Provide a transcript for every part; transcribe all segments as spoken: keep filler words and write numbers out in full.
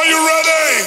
Are you ready?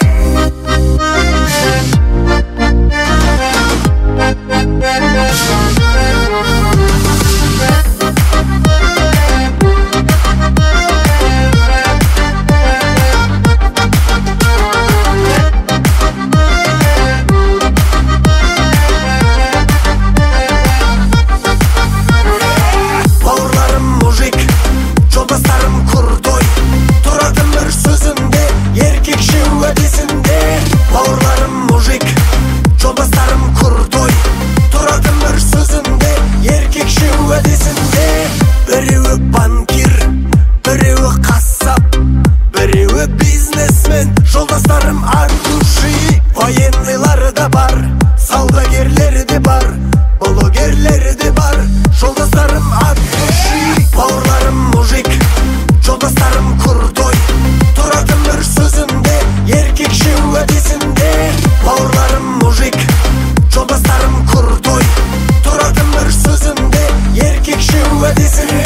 Жолдастарым артуши, военныйлары да бар, саудагерлері де бар, блогерлері де бар. Жолдастарым артуши, бауырларым мужик, жолдастарым крутой, тұратын бір сөзінде, еркекше уәдесінде. Бауырларым мужик, жолдастарым крутой, тұратын бір сөзінде, еркекше уәдесінде.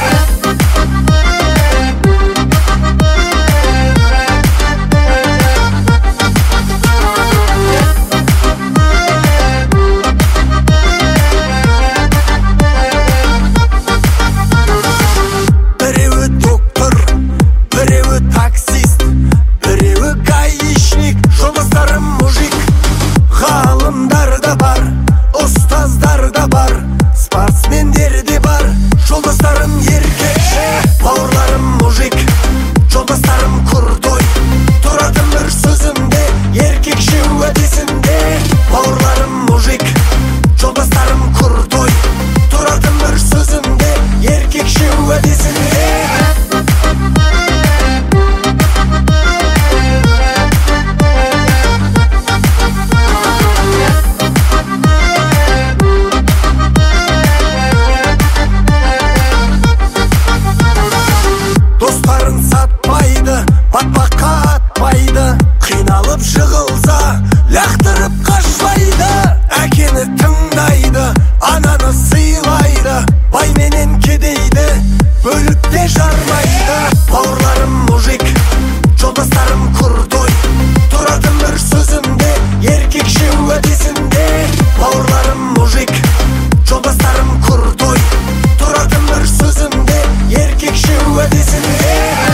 Батпаққа атпайды, қиналып жығылса, лақтырып қашпайды. Әкені тыңдайды, ананы сыйлайды, байменен кедейді бөліп те жармайды. Бауырларым мужик, жолдастарым крутой, тұратын бір сөзінде, еркекше уәдесінде. Бауырларым мужик, жолдастарым крутой, тұратын бір сөзінде, еркекше уәдесінде.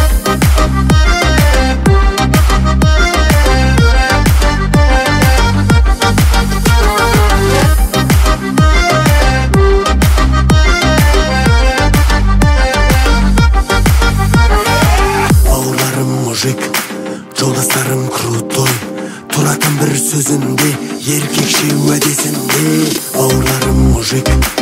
Жолдастарым крутой, тұратын бір сөзінде, еркекше уәдесінде. Бауырларым мужик,